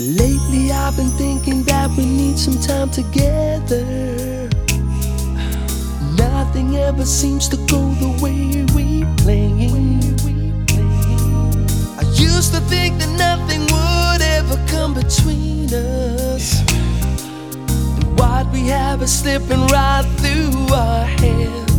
Lately I've been thinking that we need some time together. Nothing ever seems to go the way we planned. I used to think that nothing would ever come between us. And what we have is slipping right through our hands.